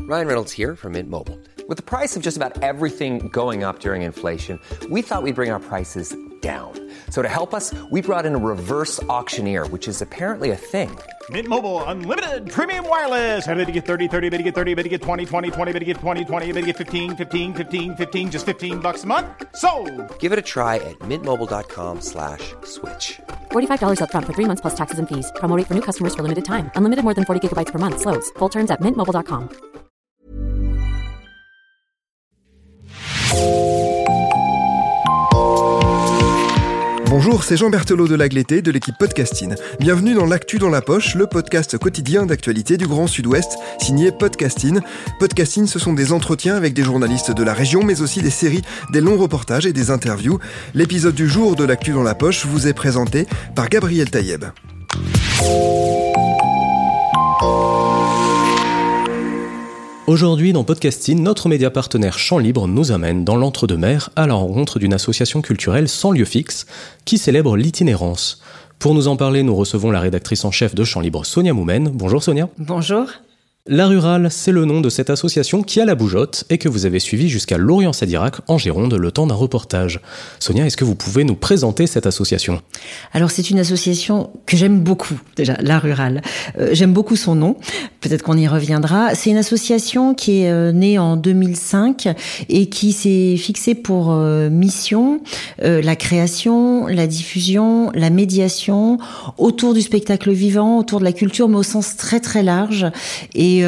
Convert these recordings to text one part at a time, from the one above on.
Ryan Reynolds here from Mint Mobile. With the price of just about everything going up during inflation, we thought we'd bring our prices down. So to help us, we brought in a reverse auctioneer, which is apparently a thing. Mint Mobile Unlimited Premium Wireless. How to get 30, 30, bit to get 30, bit to get 20, 20, 20, bit to get 20, 20, bit to get 15, 15, 15, 15, just $15 a month? Sold! Give it a try at mintmobile.com/switch. $45 up front for 3 months plus taxes and fees. Promo rate for new customers for limited time. Unlimited more than 40 gigabytes per month. Slows full terms at mintmobile.com. Bonjour, c'est Jean Berthelot de Lagleté de l'équipe Podcasting. Bienvenue dans l'Actu dans la poche, le podcast quotidien d'actualité du Grand Sud-Ouest, signé Podcasting. Podcasting, ce sont des entretiens avec des journalistes de la région, mais aussi des séries, des longs reportages et des interviews. L'épisode du jour de l'Actu dans la poche vous est présenté par Gabriel Taïeb. Aujourd'hui, dans Podcasting, notre média partenaire Champ Libre nous amène dans l'entre-deux-mer à la rencontre d'une association culturelle sans lieu fixe qui célèbre l'itinérance. Pour nous en parler, nous recevons la rédactrice en chef de Champ Libre, Sonia Moumen. Bonjour Sonia. Bonjour. La Rurale, c'est le nom de cette association qui a la bougeotte et que vous avez suivi jusqu'à Lorient-Sadirac en Gironde le temps d'un reportage. Sonia, est-ce que vous pouvez nous présenter cette association ? Alors c'est une association que j'aime beaucoup, déjà, La Rurale. J'aime beaucoup son nom, peut-être qu'on y reviendra. C'est une association qui est née en 2005 et qui s'est fixée pour mission la création, la diffusion, la médiation autour du spectacle vivant, autour de la culture, mais au sens très très large. Et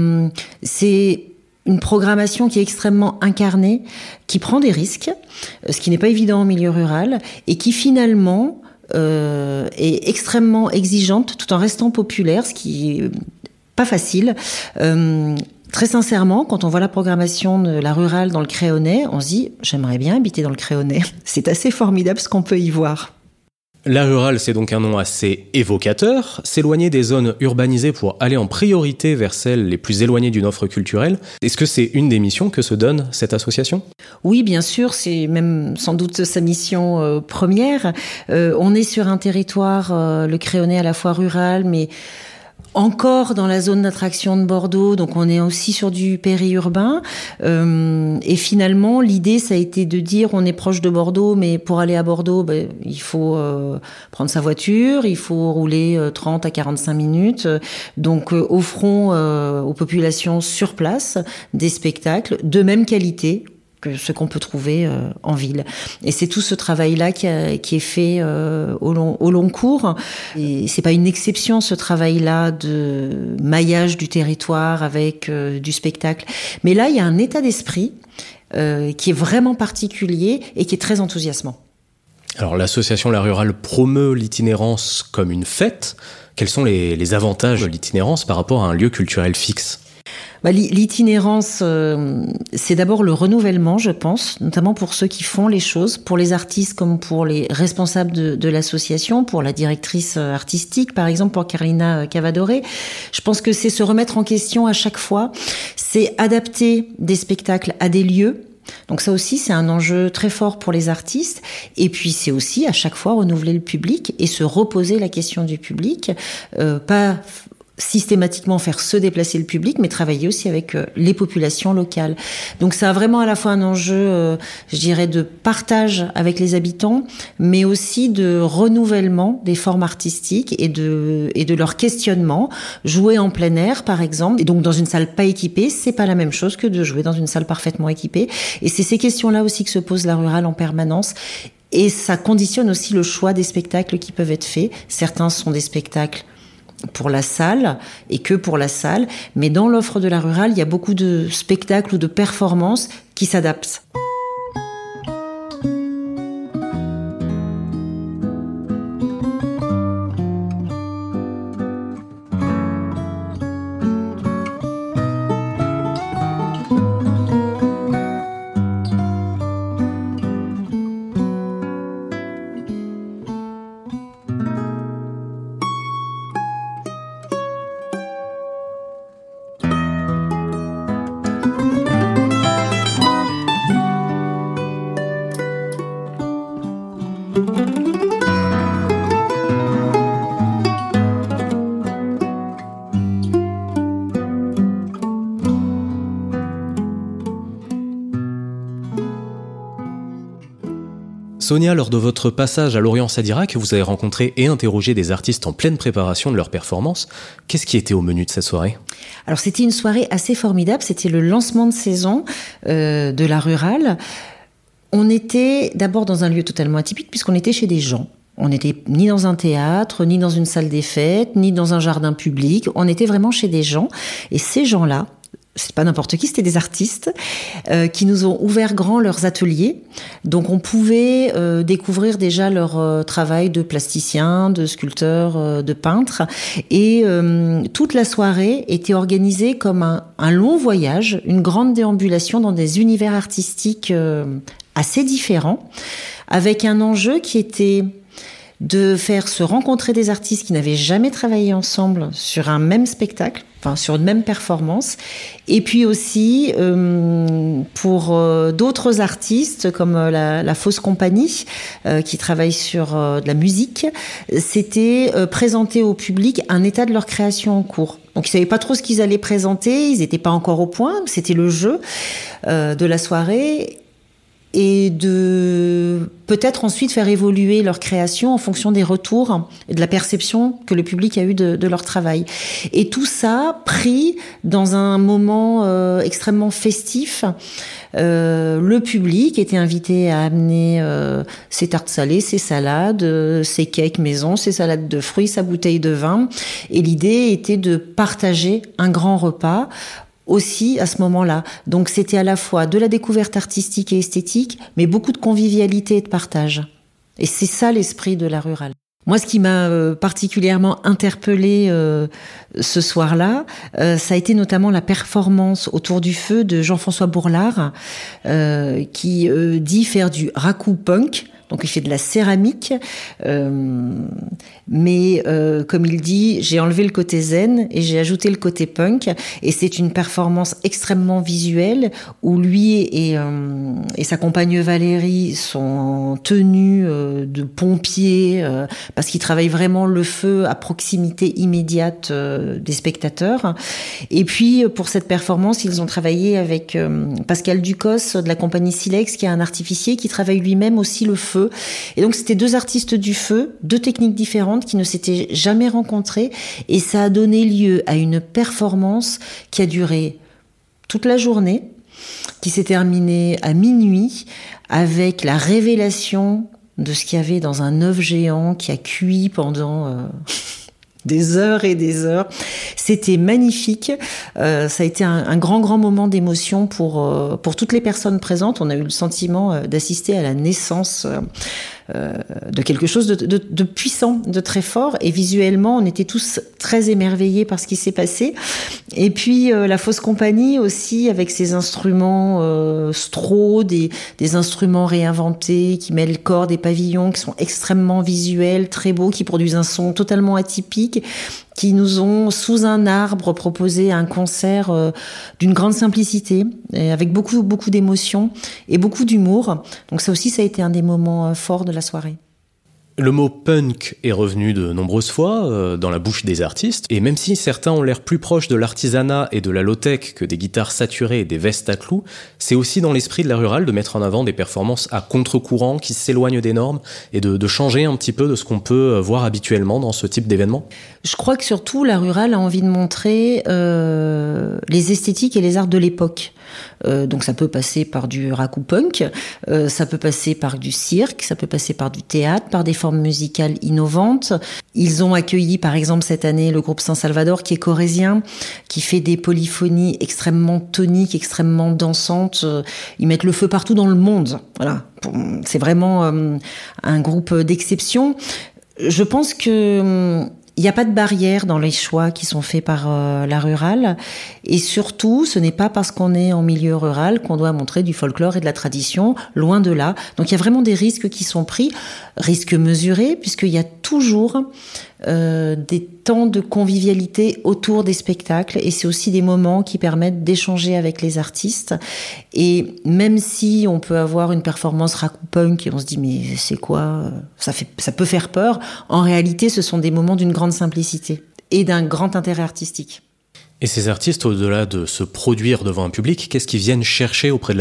c'est une programmation qui est extrêmement incarnée, qui prend des risques, ce qui n'est pas évident en milieu rural, et qui finalement est extrêmement exigeante tout en restant populaire, ce qui est pas facile. Très sincèrement, quand on voit la programmation de La Rurale dans le Créonnais, on se dit « j'aimerais bien habiter dans le Créonnais ». C'est assez formidable ce qu'on peut y voir. La Rurale, c'est donc un nom assez évocateur, s'éloigner des zones urbanisées pour aller en priorité vers celles les plus éloignées d'une offre culturelle. Est-ce que c'est une des missions que se donne cette association ? Oui, bien sûr, c'est même sans doute sa mission première. On est sur un territoire, le Créonnais à la fois rural, mais encore dans la zone d'attraction de Bordeaux, donc on est aussi sur du périurbain. Et finalement, l'idée, ça a été de dire, on est proche de Bordeaux, mais pour aller à Bordeaux, il faut prendre sa voiture, il faut rouler 30 à 45 minutes. Donc, offrons aux populations sur place des spectacles de même qualité que ce qu'on peut trouver en ville. Et c'est tout ce travail-là qui est fait au long cours. Et c'est pas une exception, ce travail-là de maillage du territoire avec du spectacle. Mais là, il y a un état d'esprit qui est vraiment particulier et qui est très enthousiasmant. Alors, l'association La Rurale promeut l'itinérance comme une fête. Quels sont les avantages de l'itinérance par rapport à un lieu culturel fixe ? L'itinérance, c'est d'abord le renouvellement, je pense, notamment pour ceux qui font les choses, pour les artistes comme pour les responsables de l'association, pour la directrice artistique, par exemple, pour Carlina Cavadoré. Je pense que c'est se remettre en question à chaque fois, c'est adapter des spectacles à des lieux. Donc ça aussi, c'est un enjeu très fort pour les artistes. Et puis c'est aussi à chaque fois renouveler le public et se reposer la question du public, pas systématiquement faire se déplacer le public, mais travailler aussi avec les populations locales. Donc ça a vraiment à la fois un enjeu, je dirais, de partage avec les habitants, mais aussi de renouvellement des formes artistiques et de leur questionnement. Jouer en plein air, par exemple, et donc dans une salle pas équipée, c'est pas la même chose que de jouer dans une salle parfaitement équipée. Et c'est ces questions-là aussi que se pose La Rurale en permanence. Et ça conditionne aussi le choix des spectacles qui peuvent être faits. Certains sont des spectacles pour la salle et que pour la salle, mais dans l'offre de La Rurale, il y a beaucoup de spectacles ou de performances qui s'adaptent. Sonia, lors de votre passage à Lorient-Sadirac, vous avez rencontré et interrogé des artistes en pleine préparation de leur performance. Qu'est-ce qui était au menu de cette soirée ? Alors c'était une soirée assez formidable, c'était le lancement de saison de la Rurale. On était d'abord dans un lieu totalement atypique puisqu'on était chez des gens. On n'était ni dans un théâtre, ni dans une salle des fêtes, ni dans un jardin public. On était vraiment chez des gens. Et ces gens-là, c'est pas n'importe qui, c'était des artistes qui nous ont ouvert grand leurs ateliers. Donc on pouvait découvrir déjà leur travail de plasticien, de sculpteur, de peintre. Et toute la soirée était organisée comme un long voyage, une grande déambulation dans des univers artistiques assez différents, avec un enjeu qui était de faire se rencontrer des artistes qui n'avaient jamais travaillé ensemble sur un même spectacle, enfin sur une même performance, et puis aussi pour d'autres artistes comme la Fausse Compagnie qui travaille sur de la musique, c'était présenter au public un état de leur création en cours. Donc ils savaient pas trop ce qu'ils allaient présenter, ils n'étaient pas encore au point, c'était le jeu de la soirée. Et de peut-être ensuite faire évoluer leur création en fonction des retours et de la perception que le public a eu de leur travail. Et tout ça pris dans un moment extrêmement festif. Le public était invité à amener ses tartes salées, ses salades, ses cakes maison, ses salades de fruits, sa bouteille de vin. Et l'idée était de partager un grand repas aussi à ce moment-là. Donc c'était à la fois de la découverte artistique et esthétique, mais beaucoup de convivialité et de partage. Et c'est ça l'esprit de la Rurale. Moi, ce qui m'a particulièrement interpellée ce soir-là, ça a été notamment la performance autour du feu de Jean-François Bourlard, qui dit faire du raku punk. Donc il fait de la céramique, mais comme il dit, j'ai enlevé le côté zen et j'ai ajouté le côté punk. Et c'est une performance extrêmement visuelle où lui et sa compagne Valérie sont en tenue de pompiers parce qu'ils travaillent vraiment le feu à proximité immédiate des spectateurs. Et puis pour cette performance, ils ont travaillé avec Pascal Ducos de la compagnie Silex, qui est un artificier qui travaille lui-même aussi le feu. Et donc c'était deux artistes du feu, deux techniques différentes qui ne s'étaient jamais rencontrées, et ça a donné lieu à une performance qui a duré toute la journée, qui s'est terminée à minuit avec la révélation de ce qu'il y avait dans un œuf géant qui a cuit pendant des heures et des heures. C'était magnifique. Ça a été un grand moment d'émotion pour toutes les personnes présentes. On a eu le sentiment d'assister à la naissance de quelque chose de puissant, de très fort. Et visuellement, on était tous très émerveillés par ce qui s'est passé. Et puis, la Fausse Compagnie aussi, avec ses instruments Strauss, des instruments réinventés qui mêlent cordes et pavillons, qui sont extrêmement visuels, très beaux, qui produisent un son totalement atypique, qui nous ont, sous un arbre, proposé un concert d'une grande simplicité, avec beaucoup d'émotions et beaucoup d'humour. Donc ça aussi, ça a été un des moments forts de la soirée. Le mot punk est revenu de nombreuses fois dans la bouche des artistes, et même si certains ont l'air plus proches de l'artisanat et de la low-tech que des guitares saturées et des vestes à clous, c'est aussi dans l'esprit de la Rurale de mettre en avant des performances à contre-courant qui s'éloignent des normes et de changer un petit peu de ce qu'on peut voir habituellement dans ce type d'événement. Je crois que surtout la Rurale a envie de montrer les esthétiques et les arts de l'époque. Donc ça peut passer par du raku punk, ça peut passer par du cirque, ça peut passer par du théâtre, par des formes musicales innovantes. Ils ont accueilli par exemple cette année le groupe San Salvador, qui est corrézien, qui fait des polyphonies extrêmement toniques, extrêmement dansantes. Ils mettent le feu partout dans le monde. Voilà, c'est vraiment un groupe d'exception. Je pense que il n'y a pas de barrière dans les choix qui sont faits par la Rurale. Et surtout, ce n'est pas parce qu'on est en milieu rural qu'on doit montrer du folklore et de la tradition, loin de là. Donc il y a vraiment des risques qui sont pris, risques mesurés, puisqu'il y a toujours des temps de convivialité autour des spectacles, et c'est aussi des moments qui permettent d'échanger avec les artistes. Et même si on peut avoir une performance raku punk et on se dit mais c'est quoi, ça peut faire peur, en réalité ce sont des moments d'une grande simplicité et d'un grand intérêt artistique. Et ces artistes, au-delà de se produire devant un public, qu'est-ce qu'ils viennent chercher auprès de l'association ?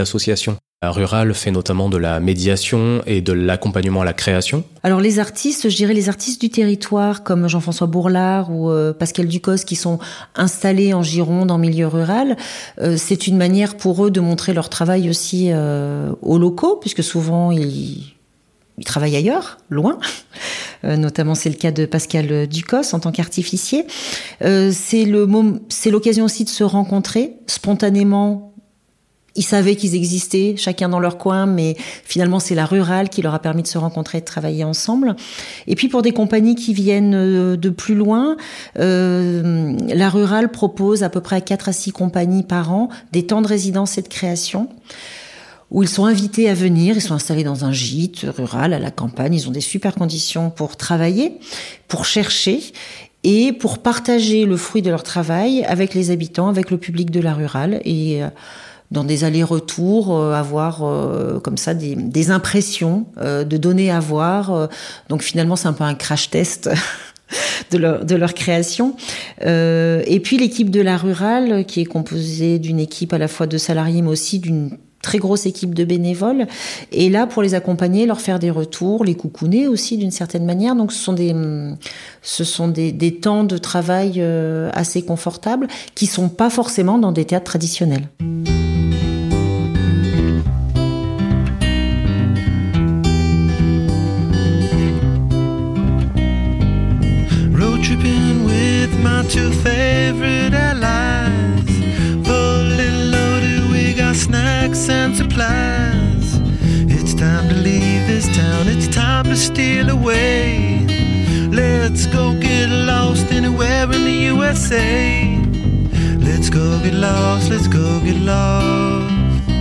La Rural fait notamment de la médiation et de l'accompagnement à la création. Alors les artistes, je dirais les artistes du territoire comme Jean-François Bourlard ou Pascal Ducos qui sont installés en Gironde, en milieu rural, c'est une manière pour eux de montrer leur travail aussi aux locaux, puisque souvent ils travaillent ailleurs, loin. Notamment c'est le cas de Pascal Ducos en tant qu'artificier. C'est l'occasion aussi de se rencontrer spontanément. Ils savaient qu'ils existaient, chacun dans leur coin, mais finalement, c'est la Rural qui leur a permis de se rencontrer et de travailler ensemble. Et puis, pour des compagnies qui viennent de plus loin, la Rural propose à peu près 4 à 6 compagnies par an des temps de résidence et de création où ils sont invités à venir. Ils sont installés dans un gîte rural à la campagne. Ils ont des super conditions pour travailler, pour chercher et pour partager le fruit de leur travail avec les habitants, avec le public de la Rural et dans des allers-retours, avoir comme ça des impressions de données à voir. Donc finalement, c'est un peu un crash test de leur création. Et puis l'équipe de la Rural, qui est composée d'une équipe à la fois de salariés, mais aussi d'une très grosse équipe de bénévoles, est là pour les accompagner, leur faire des retours, les coucouner aussi d'une certaine manière. Donc ce sont des temps de travail assez confortables qui sont pas forcément dans des théâtres traditionnels. Tripping with my 2 favorite allies, fully loaded, we got snacks and supplies. It's time to leave this town, it's time to steal away. Let's go get lost anywhere in the USA. Let's go get lost, let's go get lost.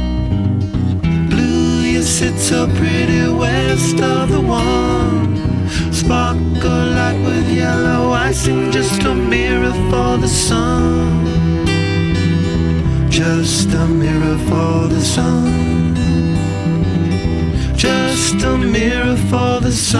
Blue, you sit so pretty west of the one. Sparkle like with yellow icing, just a mirror for the sun. Just a mirror for the sun. Just a mirror for the sun.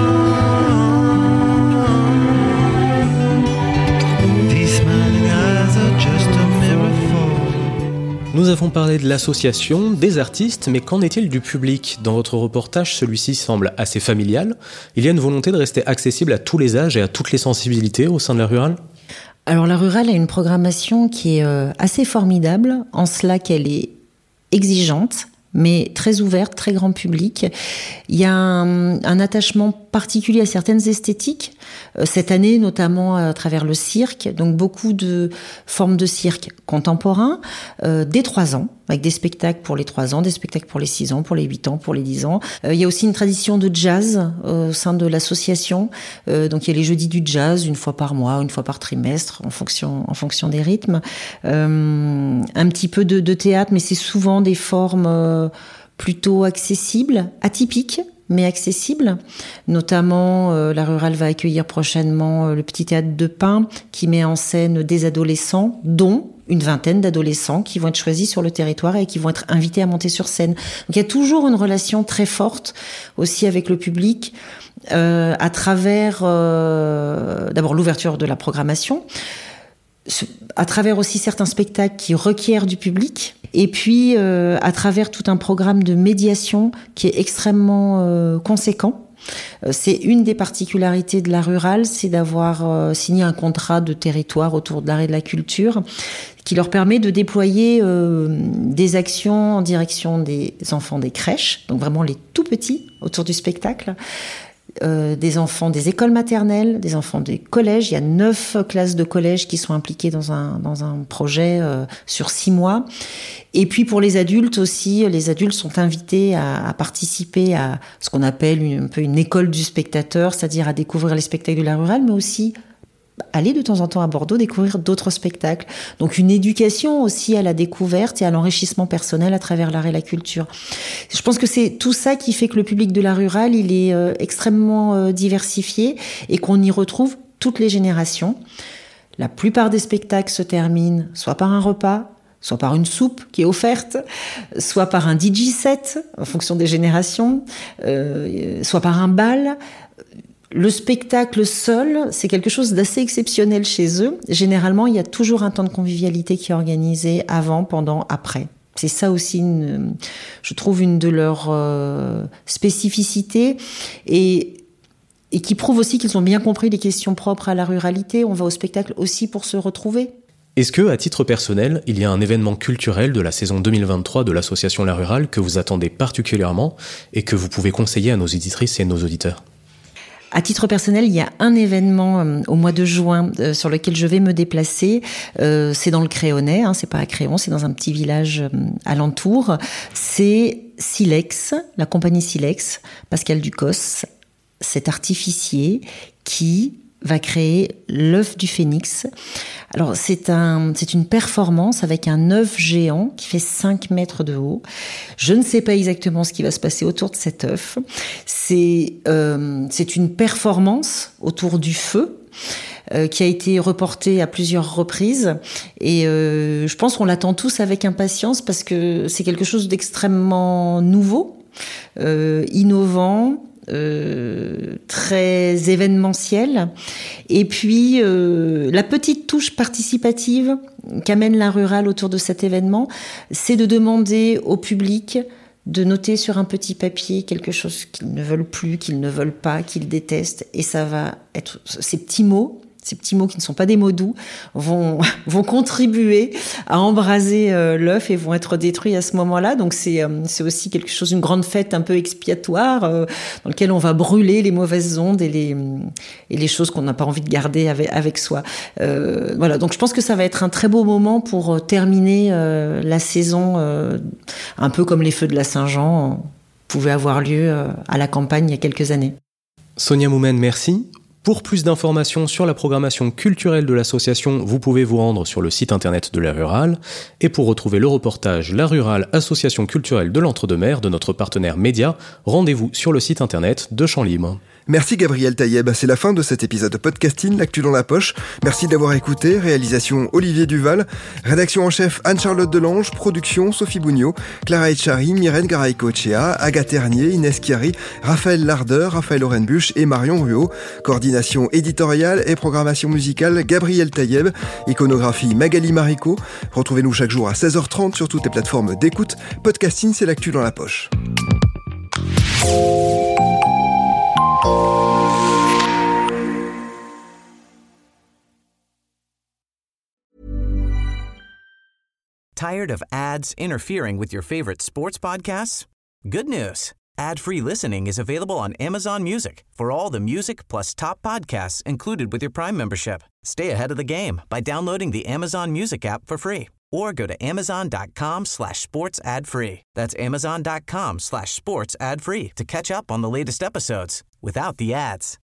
These smiling eyes are just a mirror for. Nous avons parlé de l'association, des artistes, mais qu'en est-il du public ? Dans votre reportage, celui-ci semble assez familial. Il y a une volonté de rester accessible à tous les âges et à toutes les sensibilités au sein de la Rural ? Alors la Rural a une programmation qui est assez formidable, en cela qu'elle est exigeante, mais très ouverte, très grand public. Il y a un attachement particulier à certaines esthétiques. Cette année, notamment à travers le cirque, donc beaucoup de formes de cirque contemporain, dès 3 ans, avec des spectacles pour les 3 ans, des spectacles pour les 6 ans, pour les 8 ans, pour les 10 ans. Il y a aussi une tradition de jazz au sein de l'association. Donc il y a les jeudis du jazz, 1 fois par mois, 1 fois par trimestre, en fonction des rythmes. Un petit peu de théâtre, mais c'est souvent des formes plutôt accessibles, atypiques, mais accessibles. Notamment, la Rural va accueillir prochainement le Petit Théâtre de Pin, qui met en scène des adolescents, dont une 20aine d'adolescents qui vont être choisis sur le territoire et qui vont être invités à monter sur scène. Donc il y a toujours une relation très forte aussi avec le public, à travers d'abord l'ouverture de la programmation, à travers aussi certains spectacles qui requièrent du public, et puis à travers tout un programme de médiation qui est extrêmement conséquent. C'est une des particularités de la Rural, c'est d'avoir signé un contrat de territoire autour de l'art et de la culture qui leur permet de déployer des actions en direction des enfants des crèches, donc vraiment les tout petits autour du spectacle, des enfants des écoles maternelles, des enfants des collèges. Il y a 9 classes de collège qui sont impliquées dans un projet sur 6 mois. Et puis pour les adultes aussi, les adultes sont invités à participer à ce qu'on appelle un peu une école du spectateur, c'est-à-dire à découvrir les spectacles de la Rural, mais aussi aller de temps en temps à Bordeaux découvrir d'autres spectacles. Donc une éducation aussi à la découverte et à l'enrichissement personnel à travers l'art et la culture. Je pense que c'est tout ça qui fait que le public de la Rural, il est extrêmement diversifié et qu'on y retrouve toutes les générations. La plupart des spectacles se terminent soit par un repas, soit par une soupe qui est offerte, soit par un DJ set, en fonction des générations, soit par un bal. Le spectacle seul, c'est quelque chose d'assez exceptionnel chez eux. Généralement, il y a toujours un temps de convivialité qui est organisé avant, pendant, après. C'est ça aussi, je trouve, une de leurs spécificités et qui prouve aussi qu'ils ont bien compris les questions propres à la ruralité. On va au spectacle aussi pour se retrouver. Est-ce que, à titre personnel, il y a un événement culturel de la saison 2023 de l'association La Rurale que vous attendez particulièrement et que vous pouvez conseiller à nos auditrices et nos auditeurs ? À titre personnel, il y a un événement au mois de juin sur lequel je vais me déplacer. C'est dans le Créonnais, c'est pas à Créon, c'est dans un petit village alentour. C'est Silex, la compagnie Silex, Pascal Ducos, cet artificier qui va créer l'œuf du phénix. Alors c'est une performance avec un œuf géant qui fait 5 mètres de haut. Je ne sais pas exactement ce qui va se passer autour de cet œuf. C'est une performance autour du feu qui a été reportée à plusieurs reprises et je pense qu'on l'attend tous avec impatience parce que c'est quelque chose d'extrêmement nouveau, innovant, très événementiel, et puis la petite touche participative qu'amène la Rurale autour de cet événement, c'est de demander au public de noter sur un petit papier quelque chose qu'ils ne veulent plus, qu'ils ne veulent pas, qu'ils détestent, et ça va être ces petits mots qui ne sont pas des mots doux, vont contribuer à embraser l'œuf et vont être détruits à ce moment-là. Donc c'est aussi quelque chose, une grande fête un peu expiatoire dans laquelle on va brûler les mauvaises ondes et les choses qu'on n'a pas envie de garder avec soi. Voilà, donc je pense que ça va être un très beau moment pour terminer la saison, un peu comme les feux de la Saint-Jean pouvaient avoir lieu à la campagne il y a quelques années. Sonia Moumen, merci. Pour plus d'informations sur la programmation culturelle de l'association, vous pouvez vous rendre sur le site internet de La Rurale. Et pour retrouver le reportage La Rurale, association culturelle de l'Entre-deux-Mers de notre partenaire Média, rendez-vous sur le site internet de Champ Libre. Merci Gabriel Taïeb, c'est la fin de cet épisode de Podcasting, l'actu dans la poche. Merci d'avoir écouté, réalisation Olivier Duval, rédaction en chef Anne-Charlotte Delange, production Sophie Bougnot, Clara Etchari, Myrène Garay-Cochea, Agathe Ternier, Inès Chiari, Raphaël Lardeur, Raphaël Orenbuch et Marion Ruot. Coordination éditoriale et programmation musicale Gabriel Taïeb, iconographie Magali Marico. Retrouvez-nous chaque jour à 16h30 sur toutes les plateformes d'écoute. Podcasting, c'est l'actu dans la poche. Tired of ads interfering with your favorite sports podcasts? Good news. Ad-free listening is available on Amazon Music for all the music plus top podcasts included with your Prime membership. Stay ahead of the game by downloading the Amazon Music app for free or go to amazon.com/sports ad free. That's amazon.com/sports ad free to catch up on the latest episodes without the ads.